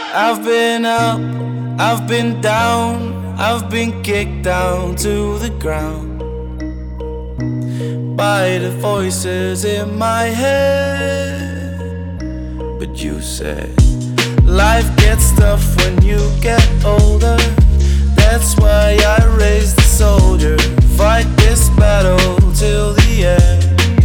I've been up, I've been down, I've been kicked down to the ground by the voices in my head. But you said life gets tough when you get older. That's why I raised the soldier. Fight this battle till the end.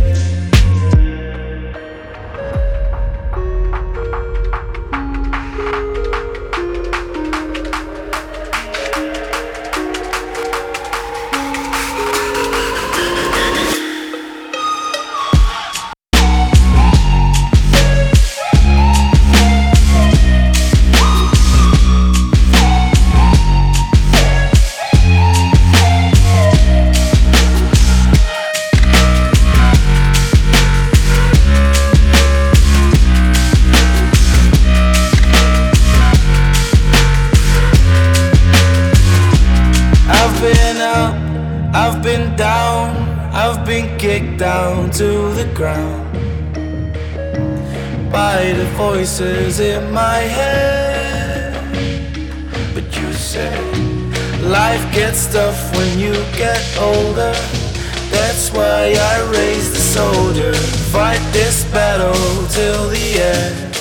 I've been down, I've been kicked down to the ground by the voices in my head. But you said life gets tough when you get older. That's why I raised the soldier. Fight this battle till the end.